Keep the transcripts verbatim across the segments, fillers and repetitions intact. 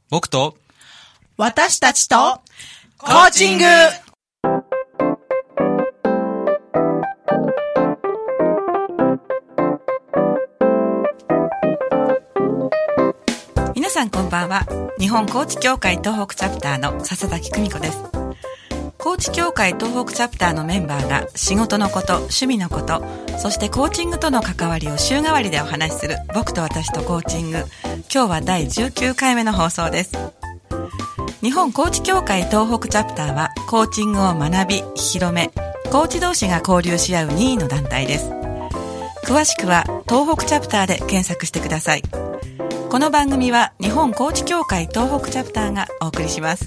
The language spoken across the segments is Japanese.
僕と私たちとコーチング。 皆さんこんばんは。日本コーチ協会東北チャプターの笹崎久美子です。コーチ協会東北チャプターのメンバーが仕事のこと、趣味のこと、そしてコーチングとの関わりを週替わりでお話しする僕と私とコーチング。今日はだいじゅうきゅうかいめの放送です。日本コーチ協会東北チャプターはコーチングを学び、広め、コーチ同士が交流し合う任意の団体です。詳しくは東北チャプターで検索してください。この番組は日本コーチ協会東北チャプターがお送りします。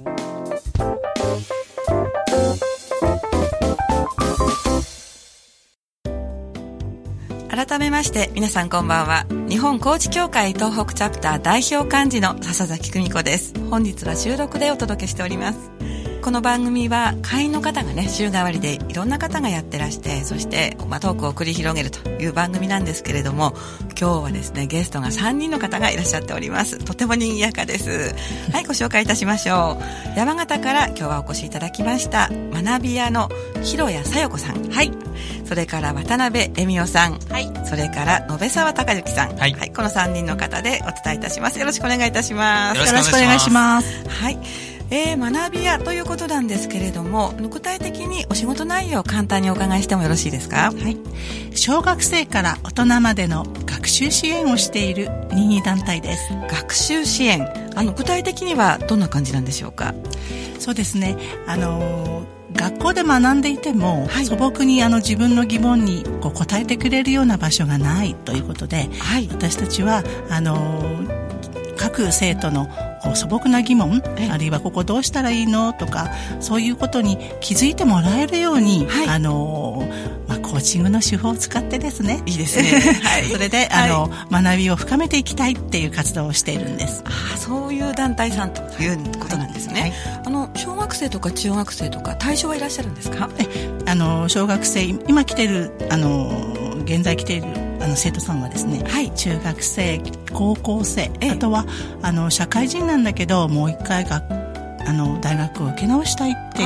改めまして皆さんこんばんは。日本コーチ協会東北チャプター代表幹事の笹崎久美子です。本日は収録でお届けしております。この番組は会員の方がね、週替わりでいろんな方がやってらして、そして、まあ、トークを繰り広げるという番組なんですけれども、今日はですね、ゲストがさんにんの方がいらっしゃっております。とても賑やかです。はい、ご紹介いたしましょう。山形から今日はお越しいただきました学び屋の広谷さよ子さん、はい、それから渡辺恵美代さん、はい、それから野辺沢隆之さん、はい、はい、このさんにんの方でお伝えいたします。よろしくお願いいたします。 よろしくお願いします。 はい、えー、学び屋ということなんですけれども、具体的にお仕事内容を簡単にお伺いしてもよろしいですか？ はい、小学生から大人までの学習支援をしている任意団体です。 学習支援、あの具体的にはどんな感じなんでしょうか？ そうですね、あのー、学校で学んでいても、はい、素朴にあの自分の疑問にこう答えてくれるような場所がないということで、はい、私たちはあのー各生徒の素朴な疑問、あるいはここどうしたらいいのとか、そういうことに気づいてもらえるように、はい、あのまあ、コーチングの手法を使ってですね、 いいですね、はい、 それであの、はい、学びを深めていきたいっていう活動をしているんです。 あ、そういう団体さんということなんですね、はいはい、あの小学生とか中学生とか対象はいらっしゃるんですか？ えあの小学生、今来てるあの現在来ているあの生徒さんはですね、はい、中学生、高校生、あとはあの社会人なんだけどもう一回があの大学を受け直したいっていう、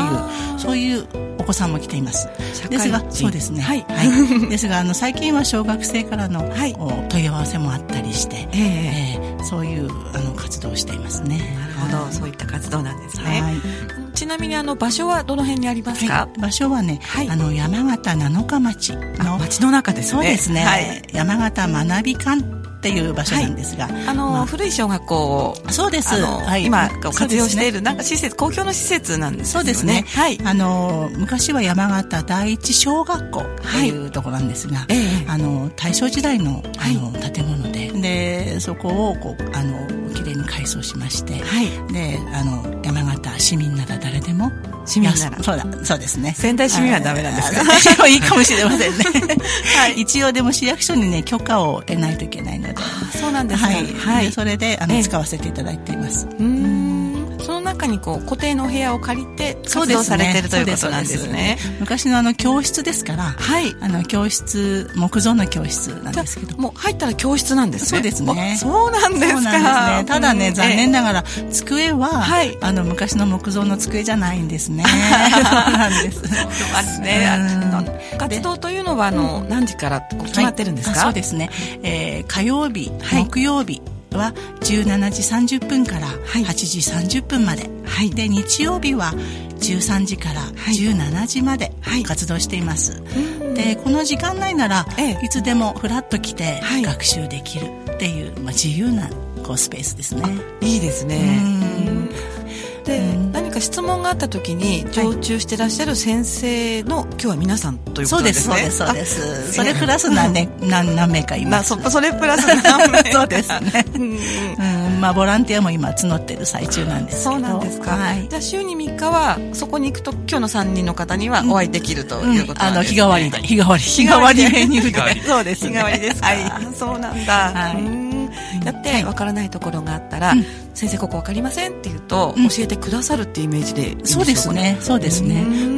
そういうお子さんも来ています。ですが、そうですね、はいはい、ですがあの最近は小学生からの、はい、問い合わせもあったりして、えーえー、そういうあの活動をしていますね。 なるほど、はい、そういった活動なんですね、はい、ちなみにあの場所はどの辺にありますか？ はい、場所はね、はい、あの山形七日町の町の中ですね。 そうですね、 はい、 山形学び館っていう場所なんですが、はい、 あの、まあ、古い小学校をそうです、 はい、今活用している、ね、なんか施設、公共の施設なんですよね。 そうですね、はい、あの昔は山形第一小学校というところなんですが、はい、あの大正時代の、あの、はい、建物で、でそこをこうあのきれいに改装しまして、はい、であの山形市民なら誰でも市民ならそうだそうですね。 仙台市民はダメなんですか？ いいかもしれませんね、はい、一応でも市役所にね許可を得ないといけないので。 あ、そうなんですか。はい、 はい、でそれであの使わせていただいています。 うーん、その中にこう固定のお部屋を借りて活動されているということなんですね。 昔のあの教室ですから、はい、あの教室、木造の教室なんですけど、 もう入ったら教室なんですね。 そうですね。 そうなんですか。そうなんですね。 ただね、残念ながら机は、はい、あの昔の木造の机じゃないんですね。そうなんです。そうですね。活動というのはあの何時から決まってるんですか？ はい、そうですね。えー、火曜日、木曜日はじゅうしちじさんじゅっぷんからはちじさんじゅっぷんまで、はい、で日曜日はじゅうさんじからじゅうしちじまで活動しています、はい、でこの時間内なら、ええ、いつでもフラッと来て学習できるっていう、まあ、自由なこうスペースですね。 いいですね。うんで、うん、何か質問があった時に常駐してらっしゃる先生の、はい、今日は皆さんということですね。 そうですそうですそうです。それプラス何年何何名かいます。 そ, それプラス何名かそうですね、うんうん、まあボランティアも今募ってる最中なんですけど。 そうなんですか、はい、じゃあ週にみっかはそこに行くと今日のさんにんの方にはお会いできるということなんですね、 うんうん、あの日替わりで日替わり日替わりメニューでそうですね、 日替わりですか、はい、そうなんだ、はい、うんやってわからないところがあったら、うん、先生ここわかりませんって言うと、うん、教えてくださるっていうイメージでいいんでしょうかね。 そうですねそうですね。うん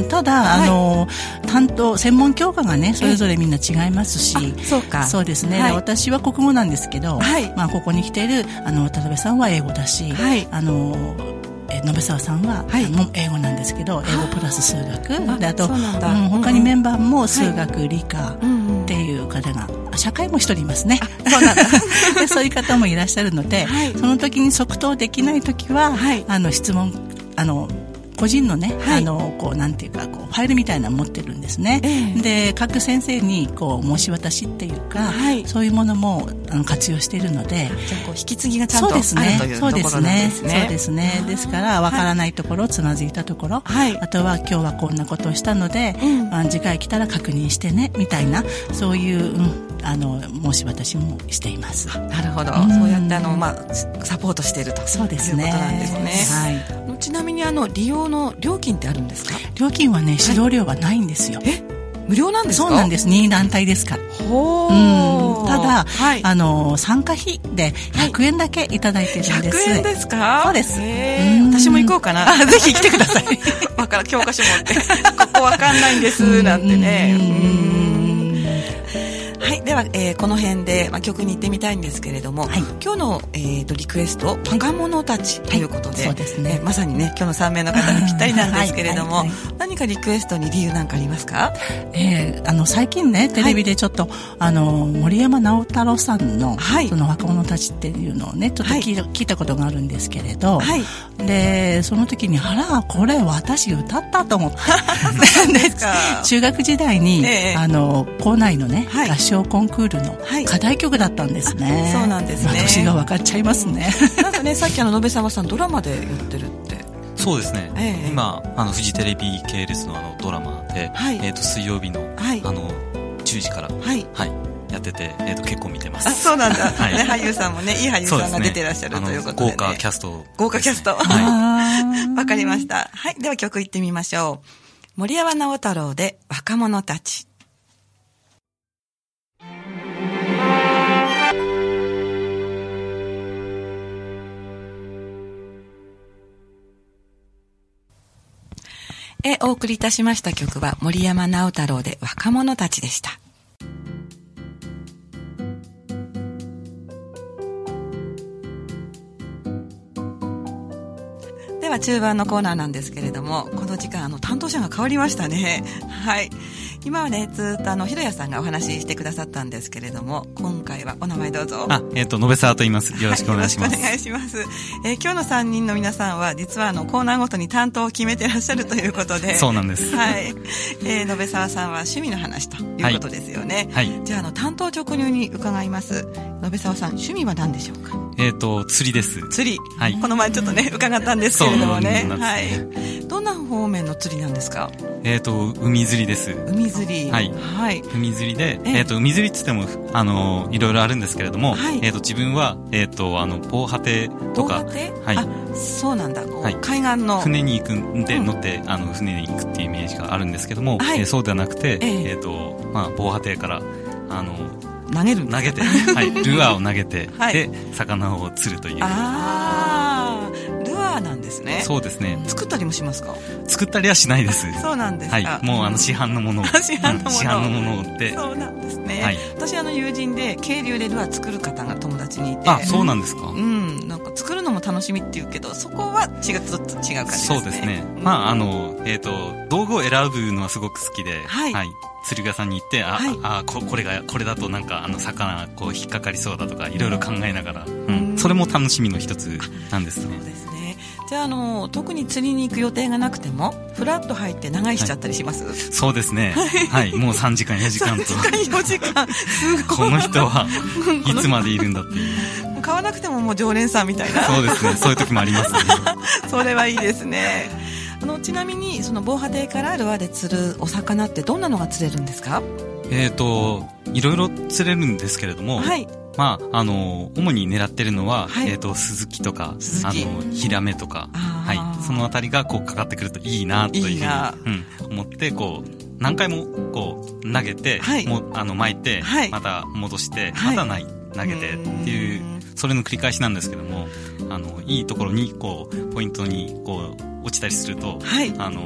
ただ、はい、あの担当専門教科がねそれぞれみんな違いますし、 そうか、 そうですね、はい、私は国語なんですけど、はい、まあ、ここに来ているあの渡辺さんは英語だし、はい、あのえ野辺沢さんは、はい、英語なんですけど、英語プラス数学あであと、うん、他にメンバーも数学、はい、理科っていう方が、社会も一人いますね。 そうなんだでそういう方もいらっしゃるので、はい、その時に即答できない時は、はい、あの質問あの個人のね、はい、あのこうなんていうかこうファイルみたいなの持ってるんですね、えー、で各先生にこう申し渡しっていうか、はい、そういうものもあの活用しているので、 じゃあこう引き継ぎがちゃんとあるというところなんですね。 そうですね。ですから分からないところ、はい、つまずいたところ、はい、あとは今日はこんなことをしたので、うん、次回来たら確認してねみたいな、そういう、うん、あの申し渡しもしています。 なるほど、うん、そうやってあの、まあ、サポートしているとそうですね、 いうことなんですね。 はい、 ちなみにあの利用の料金ってあるんですか？ 料金はね、指導料はないんですよ。 え、無料なんですか？ そうなんです。任意団体ですから。 ほー、うん、ただ、はい、あの参加費でひゃくえんだけいただいてるんです。はい、ひゃくえんですか？そうです。 私も行こうかな。 あ、ぜひ来てください。 わから教科書持ってここわかんないんですなんてね。うんはい、では、えー、この辺で、まあ、曲に行ってみたいんですけれども、はい、今日の、えー、とリクエスト、若者たちということで、はい、そうですね、えー、まさにね今日のさん名の方にぴったりなんですけれども、はいはいはい、何かリクエストに理由なんかありますか？ えー、あの最近ねテレビでちょっと、はい、あの森山直太朗さんの、はい、その若者たちっていうのをねちょっと聞いた、はい、聞いたことがあるんですけれど、はい、でその時にあらこれ私歌ったと思ってですか中学時代に、えー、あの校内のね、はい、合唱コンクールの課題曲だったんですね。 そうなんですね。 年が分かっちゃいますね。 なんかねさっきあの野辺沢さんドラマでやってるって。 そうですね、えー、今あのフジテレビ系列のあのドラマで、はい、えー、と水曜日の、はい、あのじゅうじから、はいはい、やってて、えー、と結構見てます。 あ、そうなんだ、はい、ね、俳優さんもねいい俳優さんが出てらっしゃるということで、ね、 豪華キャスト、ね、 豪華キャストわ、はい、かりました。はい、では曲いってみましょう。森山直太朗で若者たち。えお送りいたしました曲は森山直太朗で若者たちでした。では中盤のコーナーなんですけれども、この時間あの担当者が変わりましたね。はい、今はねずっとあのひろやさんがお話ししてくださったんですけれども、今回はお名前どうぞ。 あ、えっ、ー、と野辺沢と言います。よろしくお願いします。 はい、よろしくお願いします。えー、今日のさんにんの皆さんは実はあのコーナーごとに担当を決めてらっしゃるということで。 そうなんです。 はい、えー、野辺沢さんは趣味の話ということですよね。はい、はい、じゃああの担当直入に伺います。野辺沢さん趣味は何でしょうか？ えっ、ー、と釣りです。 釣り、はい、この前ちょっとね伺ったんですけれどもね。はい、どんな方面の釣りなんですか？ えっ、ー、と海釣りです。 海釣り、 はい、はい、海釣りで、えー、と海釣りって言ってもあのいろいろあるんですけれども、はい、えー、と自分は、えー、とあの防波堤とか、 防波堤、 はい、 あ、そうなんだ、はい、海岸の船に行くんで、うん、乗ってあの船に行くっていうイメージがあるんですけども、はい、えー、そうではなくて、えー、えーとまあ、防波堤からあの投げる投げて、はい、ルアーを投げて、はい、で魚を釣るという。 あー、ルアーなんですね。 そうですね。 作ったりもしますか？ 作ったりはしないです。 そうなんですか。 はい、もうあの市販のものを市販のもの、 市販のものを売って。 そうなんですね。はい、私あの友人で渓流でルアー作る方が友達にいて。 あ、そうなんですか。 うん、なんか作るのも楽しみっていうけど、そこは違う、ちょっと違う感じですね。 そうですね。うん、まああのえっ、ー、と道具を選ぶのはすごく好きで、はい。はい、釣り具屋さんに行って、あ、はい、あこ、これがこれだとなんかあの魚こう引っかかりそうだとかいろいろ考えながら、うん、それも楽しみの一つなんですね。 そうですね。じゃあ、あの特に釣りに行く予定がなくてもフラッと入って長居しちゃったりします？はい、 そうですね。はい、もうさんじかんよじかんと。 さんじかんよじかん、すごい。 この人はいつまでいるんだっていう。 買わなくてももう常連さんみたいな。 そうですね。そういう時もありますね。 それはいいですね。あのちなみにその防波堤からルアーで釣るお魚ってどんなのが釣れるんですか？ えーといろいろ釣れるんですけれども、はい、まああの主に狙ってるのは、はい、えーとスズキとかあのヒラメとか、はい、そのあたりがこうかかってくるといいなというふうに、うん、思ってこう何回もこう投げて、はい、もあの巻いて、はい、また戻して、はい、またない投げてっていうそれの繰り返しなんですけども、あのいいところにこうポイントにこう落ちたりすると、はい、あの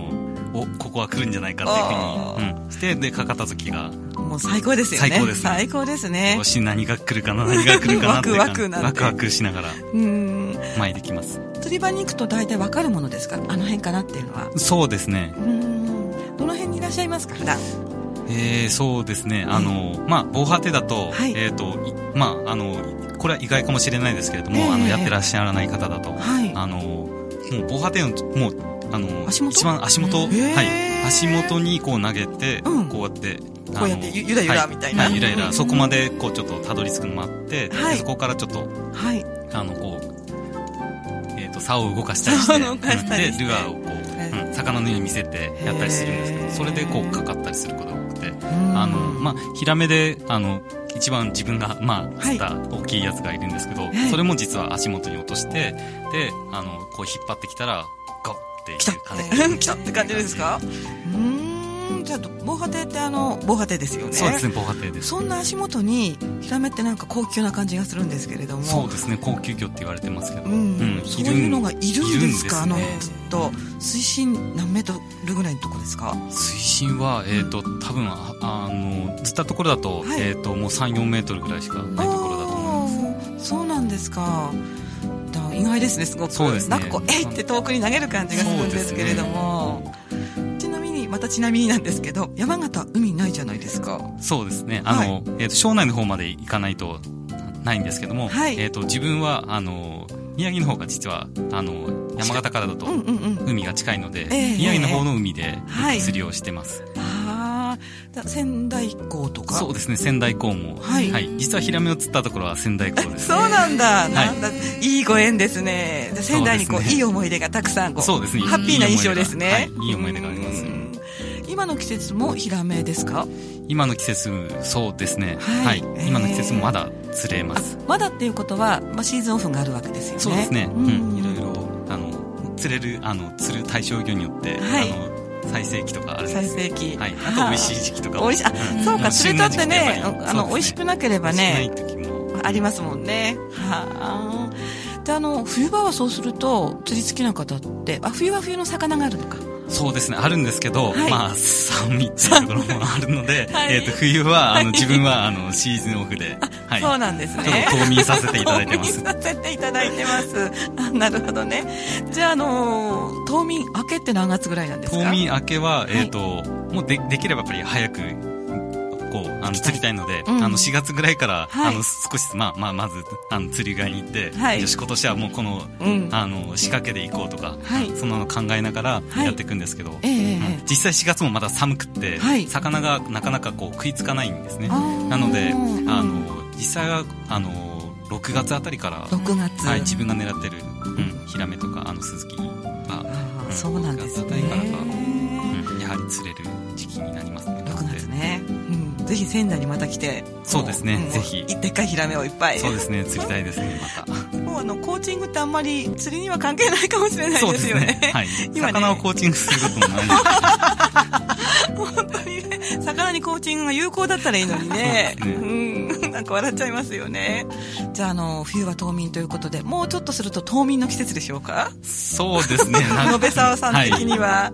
おここは来るんじゃないかっていうふうに、うん、してでかかった時がもう最高ですよね。 最高ですね。 最高ですね。 よし何が来るかな何が来るかなってワクワクなんてワクワクしながらうん前できます。 釣り場に行くと大体分かるものですか、あの辺かなっていうのは。 そうですね。 うんどの辺にいらっしゃいますか普段。 えー、そうですね、あの、まあ、防波堤だと、はい、えっ、ー、と、まあ、あの、これは意外かもしれないですけれども、えー、あの、やってらっしゃらない方だと、はい、あの、もう防波堤の、もう、あの、 足元一番足元、はい、足元にこう投げて、うん、こうやって、 こうやってゆゆらゆらみたいな。 はい、ゆらゆら、そこまで、こう、ちょっとたどり着くのもあって、はい、そこからちょっと、はい、あの、こう、えっ、ー、と、竿を動かしたりして、 動かしたりしてで、ルアーをこう、うん、魚のように見せてやったりするんですけど、それでこう、かかったりすることが多くて、あの、まあ、ヒラメで、あの、一番自分が、まあ、釣った大きいやつがいるんですけど、はい、それも実は足元に落として、で、あの、こう引っ張ってきたら、ガッっていう感じで。 来たって感じですか？うーん、じゃあ、防波堤ってあの、防波堤ですよね。 そうですね、防波堤です。 そんな足元に、ヒラメってなんか高級な感じがするんですけれども。 そうですね、高級魚って言われてますけど。 うん。うん、そういうのがいるんですか？いるんですね。あの、と、水深何メートルぐらいのとこですか？ 水深は、えっ、ー、と、多分、あ, あの、釣ったところだと、はい、えっ、ー、と、もうさん、よんメートルぐらいしかないところだと思います。 そうなんですか。だ意外ですね、すごく。 そうですね。 なんかこう、えいって遠くに投げる感じがするんですけれども。ちなみに、またちなみになんですけど、山形、海ないじゃないですか。 そうですね。あの、はい、えっ、ー、と、庄内の方まで行かないと、ないんですけども、はい、えっ、ー、と、自分は、あの、宮城の方が実は、あの、山形からだと海が近いので、うんうんうん、宮城の方の海で釣りをしてます。 はい、ああ、仙台港とか。 そうですね、仙台港も、はい、はい。実はヒラメを釣ったところは仙台港です。 そうなんだ、はい、なんだ、いいご縁ですね。仙台にこう、いい思い出がたくさんこう、 そうですね、 ハッピーな印象ですね。 はい、いい思い出があります。 今の季節もヒラメですか？ 今の季節、そうですね。はい。はい、今の季節もまだ釣れます。 まだっていうことは、まあ、シーズンオフがあるわけですよね。 そうですね。うん。いろいろ、あの、釣れる、あの、釣る対象魚によって、はい、あの、最盛期とかあるんです。 最盛期。 はい。あと美味しい時期とか。 美味しい。あ、そうか、釣れたってね、あの、美味しくなければね、ありますもんね。はあ。で、あの、冬場はそうすると、釣り好きな方って、あ、冬は冬の魚があるのか。 そうですね、あるんですけど、はい、まあ、寒いっていうところもあるので、はい、えっと、冬は、あの、自分は、あの、シーズンオフで、 はい。そうなんですね。 ちょっと冬眠させていただいてます。 冬眠させていただいてます。あ、なるほどね。じゃあ、あの、冬眠明けって何月ぐらいなんですか？ 冬眠明けは、えっと、はい、もうで、できればやっぱり早く、こう、あの、釣りたいので、うん、あの、しがつぐらいから、はい、あの、少し、まあ、まあ、まず、あの、釣り貝に行って、はい、よし、今年はもうこの、うん、あの、仕掛けで行こうとか、はい、そんなの考えながらやっていくんですけど、はい、うん、実際しがつもまだ寒くって、はい、魚がなかなかこう、食いつかないんですね。なので、あの、実際は、あの、ろくがつあたりから、 ろくがつ、 はい、自分が狙ってる、うん、ヒラメとか、あの、スズキが、 うん、そうなんですね。ろくがつあたりからが、 うん、やはり釣れる時期になりますね。 ろくがつね。ぜひ仙台にまた来て、 そうですね、ぜひでっかいヒラメをいっぱい、 そうですね、釣りたいですね、また。 もうあのコーチングってあんまり釣りには関係ないかもしれないですよね。 そうですね、はい。今ね、魚をコーチングすることもない本当にね、魚にコーチングが有効だったらいいのにね。うね、うん、なんか笑っちゃいますよね。じゃあ、あの冬は冬眠ということで、もうちょっとすると冬眠の季節でしょうか？ そうですね。 野辺沢さん的には、はい、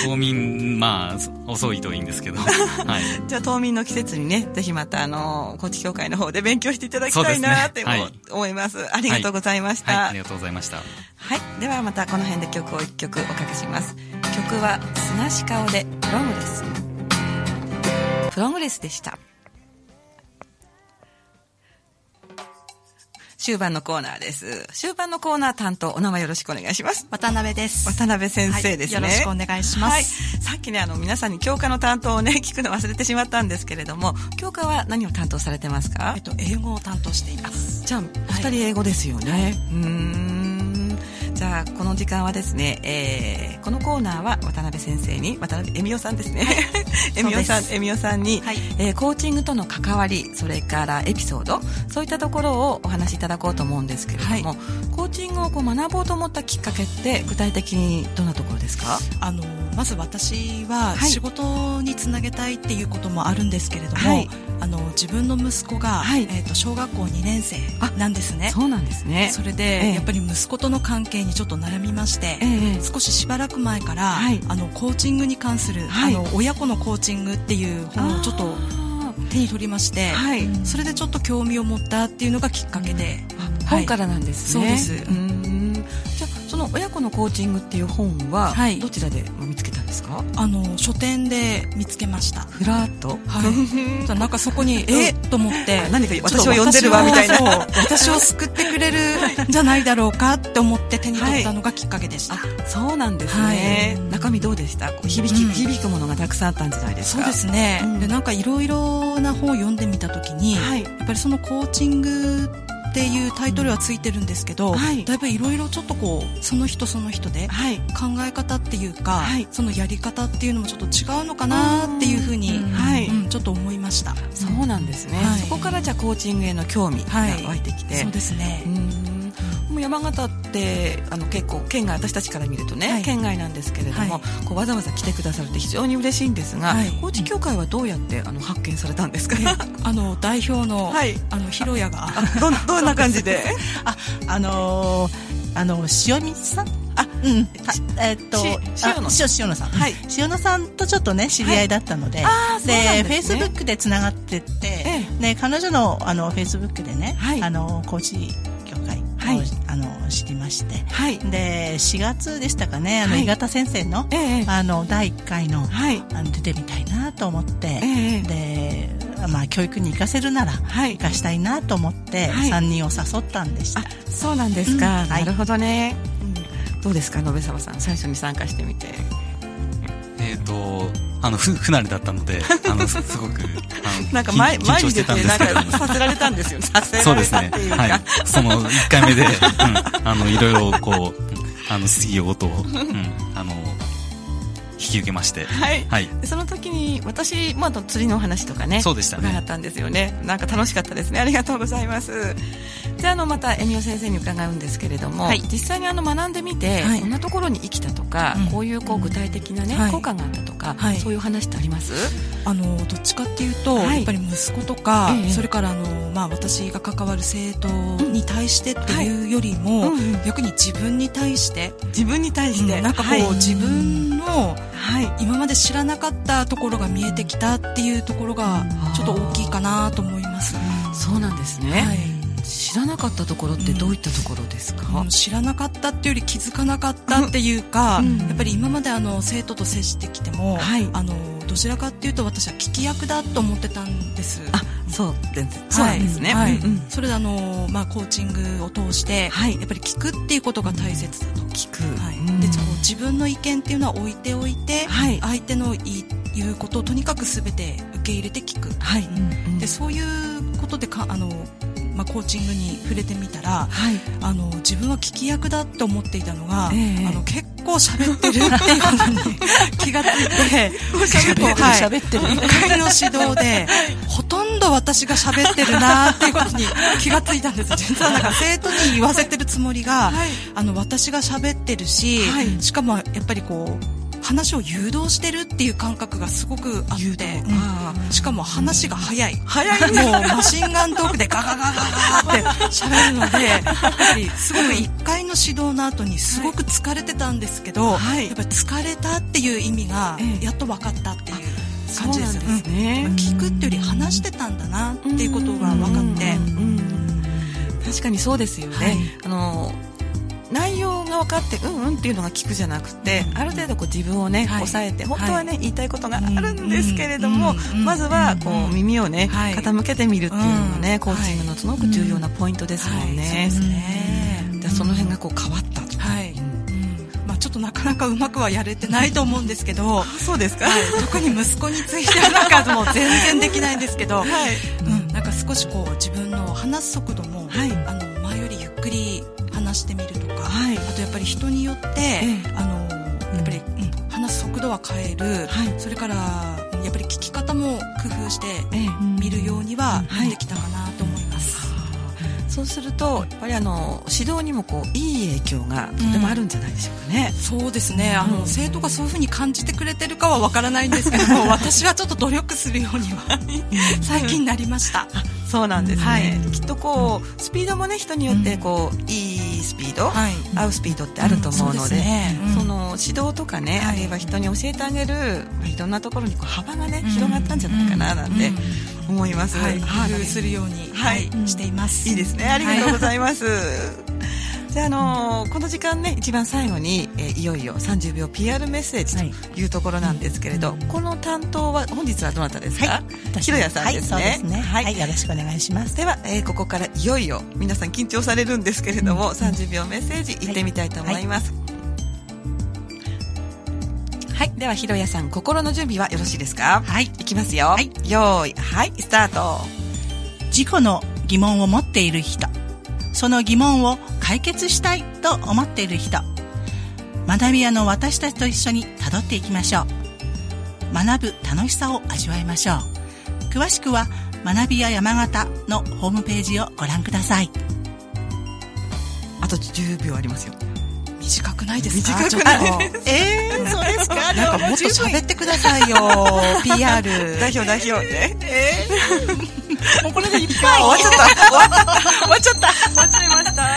冬眠、まあ遅いといいんですけど、はい、 じゃあ冬眠の季節にね、ぜひまたあの高知協会の方で勉強していただきたいなって、ね、はい、思います。ありがとうございました、はいはい、 ありがとうございました。 はい、ではまたこの辺で曲を一曲おかけします。曲は砂し顔でプログレスプログレスでした。終盤のコーナーです。終盤のコーナー担当、お名前よろしくお願いします。 渡辺です。 渡辺先生ですね。 はい、よろしくお願いします。はい、 さっきね、あの、皆さんに教科の担当をね、聞くの忘れてしまったんですけれども、教科は何を担当されてますか？ えっと、英語を担当しています。 じゃあ、二人英語ですよね。はい、うーん。じゃあ、この時間はですね、えー、このコーナーは渡辺先生に、渡辺恵美代さんですね。恵美代さん、恵美代さんに、はい、えー、コーチングとの関わり、それからエピソード、そういったところをお話しいただこうと思うんですけれども、はい、コーチングをこう学ぼうと思ったきっかけって具体的にどんなところですか？ あのまず私は仕事につなげたいっていうこともあるんですけれども、はい、 あの自分の息子が、はい、えー、と小学校にねん生なんですね。 そうなんですね。 それで、えー、やっぱり息子との関係にちょっと悩みまして、えー、少ししばらく前から、はい、あのコーチングに関する、はい、あの親子のコーチングっていう本をちょっと手に取りまして、はい、それでちょっと興味を持ったっていうのがきっかけで、 うん、本からなんですね。 そうです。 うん、じゃあその親子のコーチングっていう本は、はい、どちらで見つけたんですか？ あの書店で見つけました。 ふらっと、 はい、なんかそこにえっと思って何か私を読んでるわみたいな、 私を救ってくれるんじゃないだろうかって思って手に取ったのがきっかけでした。 はい、あ、そうなんですね。はい、中身どうでした？こう響き、うん、響くものがたくさんあったんじゃないですか？ そうですね。うん、でなんかいろいろな本を読んでみたときに、はい、やっぱりそのコーチングっていうタイトルはついてるんですけど、はい、だいぶいろいろちょっとこうその人その人で考え方っていうか、はい、そのやり方っていうのもちょっと違うのかなっていうふうに、はいうん、ちょっと思いました。 そうなんですね。はい、そこからじゃあコーチングへの興味が湧いてきて、はい、 そうですね。うん、 もう山形ってあの結構県外、私たちから見るとね、はい、県外なんですけれども、はい、こうわざわざ来てくださるって非常に嬉しいんですが、はい、コーチ協会はどうやってあの発見されたんですか？ あの代表の、はい、あのひろやがどどんな感じでああのー、あの塩見さんあうんえー、っと塩野さん塩野さん、はい、塩野さんとちょっとね知り合いだったので、はい、でフェイスブックでつながってって、ええ、で彼女のあのフェイスブックでね、はい、あのコーチ協会を、はい、あの知りまして、はい、でしがつでしたかね、あの、はい、井形先生の、ええ、あのだいいっかいの、はい、あの出てみたいなと思って、ええ、でまあ、教育に生かせるなら生かしたいなと思って、はい、さんにんを誘ったんでした。あ、 そうなんですか、うん、なるほどね、うん、どうですか延沢さん、最初に参加してみて。 えーとあのふ不慣れだったのであのすごくあのなんか前前に出てなんかさせられたんですよさせられたっていうか、 はい、そのいっかいめで、うん、あのいろいろこうあの質疑応答を、うん、あの引き受けまして、 はいはい、その時に私、まあ、釣りのお話とかね、 そうでしたね、 伺ったんですよね。なんか楽しかったですね。ありがとうございます。じゃあ、あのまた恵美代先生に伺うんですけれども、はい、実際にあの学んでみて、はい、こんなところに生きたとか、うん、こういう、こう具体的な、ね、うん、効果があったとか、はい、そういう話ってあります？ あのどっちかっていうと、はい、やっぱり息子とか、ええ、それからあの、まあ、私が関わる生徒に対してっていうよりも、うんはい、逆に自分に対して自分に対して、 うん、なんかこう、はい、自分の、はい、今まで知らなかったところが見えてきたっていうところがちょっと大きいかなと思います。 そうなんですね、はい、知らなかったところってどういったところですか？ うん、知らなかったっていうより気づかなかったっていうか、うん、やっぱり今まであの生徒と接してきても、はい、あのどちらかっていうと私は聞き役だと思ってたんです。 あ、そうです、そうなんですね、 はいはい、うん、それであの、まあ、コーチングを通して、はい、やっぱり聞くっていうことが大切だと。 聞く、 はい、で自分の意見っていうのは置いておいて、はい、相手の言うことをとにかく全て受け入れて聞く、はい、うん、でそういうことでかあの、まあ、コーチングに触れてみたら、はい、あの自分は聞き役だと思っていたのが、えー、あの結構喋ってるっていうことに気がついて喋ってる喋ってるいっかいの指導でほとんど私が喋ってるなっていうことに気がついたんです。実はなんか生徒に言わせてるつもりが、はい、あの私が喋ってるし、はい、しかもやっぱりこう話を誘導してるっていう感覚がすごくあって、うん、しかも話が早い早いもうマシンガントークでガガガガガって喋るのでやっぱりすごくいっかいの指導の後にすごく疲れてたんですけど、はい、やっぱり疲れたっていう意味がやっと分かったっていう感じです。そうなんですね、うん、聞くっていうより話してたんだなっていうことが分かって、うんうん、 確かにそうですよね、はい、あの内容が分かってうんうんっていうのが聞くじゃなくて、うん、ある程度こう自分をね、はい、抑えて本当はね、はい、言いたいことがあるんですけれども、うん、まずはこう耳をね、はい、傾けてみるっていうのがね、うん、コーチングのすごく重要なポイントですもんね、はい、そうですね、でその辺がこう変わったと、はい、うん、 まあ、ちょっとなかなかうまくはやれてないと思うんですけどそうですか、 はい、特に息子についてはなんかもう全然できないんですけど、はい、うん、なんか少しこう自分の話す速度も、はい、あの前よりゆっくり話してみるとか、はい、あとやっぱり人によって、ええ、あのやっぱり、うん、話す速度は変える、はい、それからやっぱり聞き方も工夫してみるようにはなってきたかなと思います、 ええ、 そうするとやっぱりあの指導にもこういい影響がとてもあるんじゃないでしょうかね。 うん、そうですね、あの生徒がそういうふうに感じてくれてるかはわからないんですけども私はちょっと努力するようには最近なりました。 そうなんですね、 はい、 きっとこうスピードもね人によってこう、うん、いいスピード、はい、合うスピードってあると思うので、うん そ, ねうん、その指導とかね、はい、あるいは人に教えてあげるいろんなところにこう幅がね、うん、広がったんじゃないかななんて思います。 はい、工夫するように、はい、しています。 いいですね、ありがとうございます。はいじゃあ、あのー、この時間ね一番最後に、えー、いよいよさんじゅうびょう ピーアール メッセージというところなんですけれど、はい、この担当は本日はどなたですか？はい、ひろやさんですね。はい、そうですね、 はいはい、よろしくお願いします。 では、えー、ここからいよいよ皆さん緊張されるんですけれども、うん、さんじゅうびょうメッセージいってみたいと思います。はい、はい、ではひろやさん心の準備はよろしいですか？はい、いきますよ、はい、よーいはいスタート。 自己の疑問を持っている人、その疑問を解決したいと思っている人、学び屋の私たちと一緒にたどっていきましょう。学ぶ楽しさを味わいましょう。詳しくは学び屋山形のホームページをご覧ください。 あとじゅうびょうありますよ。 短くないですか？ 短くないですえー、そうですか？ なんかもっと喋ってくださいよピーアール代表代表ねえー、もうこれでいっぱい終わっちゃった終わっちゃった終わっちゃった終わっちゃいましたはい、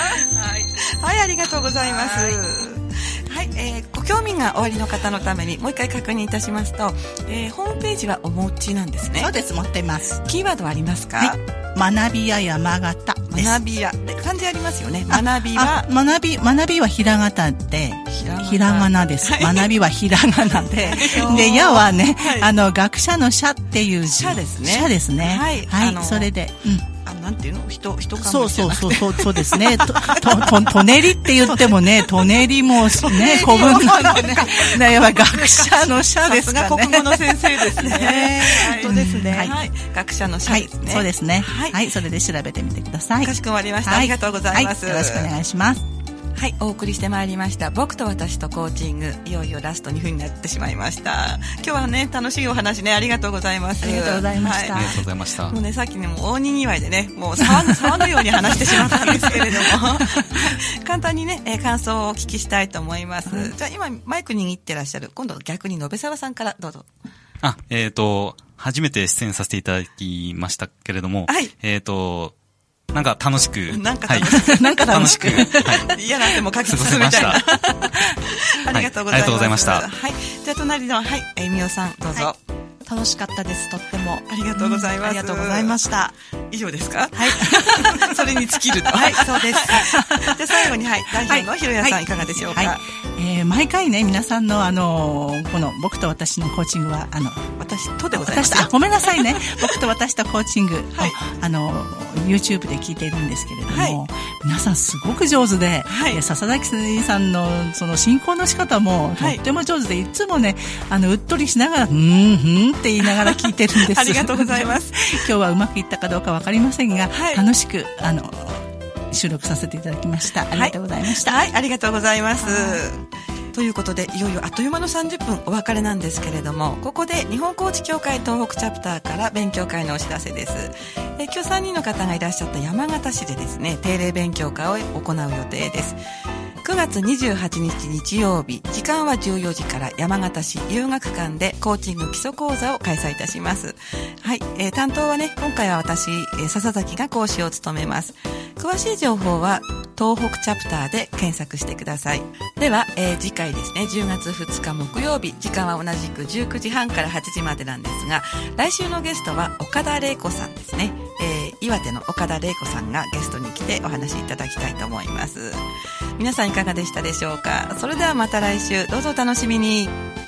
はい、ありがとうございます。はいはい、えー、ご興味がおありの方のためにもう一回確認いたしますと、えー、ホームページはお持ちなんですね。 そうです、持っています。 キーワードはありますか？ はい、学び屋山形です。 学び屋で漢字ありますよね。学びは学び学びはひらがたでひらがなです、はい、学びはひらがなでで矢はね、はい、あの学者の社っていう社ですね。 社ですね。はい、はい、それで、うんあなんていうの人人冠そうそうそうそうそうですね。とととねりって言ってもね、とねりもね古文なのね。ねやっぱ学者の社ですかね。 さすが国語の先生ですね。 本当ですね。 はい、学者の社ですね。 そうですね。はい、それで調べてみてください。 かしこまりました。ありがとうございます。 よろしくお願いします。 はい、お送りしてまいりました僕と私とコーチング、いよいよラストにふんになってしまいました。今日はね楽しいお話ねありがとうございます。 ありがとうございました、 はい、ありがとうございました。 もうねさっきねもう大にぎわいでねもう沢の沢のように話してしまったんですけれども簡単にね、えー、感想をお聞きしたいと思います、うん、じゃあ今マイク握ってらっしゃる今度逆に延沢さんからどうぞ。 あえっ、ー、と初めて出演させていただきましたけれども、はい、えっ、ー、となんか楽しく。 なんか楽しく。 はい、なんか楽しく。 はい。嫌なんでも書き進めたいな。ありがとうございます。 はい、ありがとうございました。 はい。じゃあ隣の、はい、えみおさん、どうぞ。はい楽しかったです。とってもありがとうございます、 うん、ありがとうございました。 以上ですか？ はいそれに尽きると。 はい、そうです。 じゃ最後に、はい、代表のひろやさん、はい、いかがでしょうか？はい、 えー、毎回ね皆さんのあのー、この僕と私のコーチングはあの私とでございます。 あごめんなさいね僕と私とコーチング、はい、あの YouTube で聞いているんですけれども、はい、皆さんすごく上手で、はい、笹崎さんのその進行の仕方もとっても上手で、はい、いつもねあのうっとりしながらうんうんって言いながら聞いてるんですありがとうございます今日はうまくいったかどうかわかりませんが、はい、楽しくあの収録させていただきました。ありがとうございました。 はい、はい、ありがとうございます。ということでいよいよあっという間のさんじゅっぷんお別れなんですけれども、ここで日本コーチ協会東北チャプターから勉強会のお知らせです。え今日さんにんの方がいらっしゃった山形市でですね定例勉強会を行う予定です。くがつにじゅうはちにち日曜日、時間はじゅうよじから山形市遊学館でコーチング基礎講座を開催いたします。はい、えー、担当はね今回は私、えー、笹崎が講師を務めます。詳しい情報は東北チャプターで検索してください。では、えー、次回ですねじゅうがつふつか木曜日、時間は同じくじゅうくじはんからはちじまでなんですが、来週のゲストは岡田玲子さんですね、えー、岩手の岡田玲子さんがゲストに来てお話しいただきたいと思います。皆さんいかがでしたでしょうか？それではまた来週どうぞお楽しみに。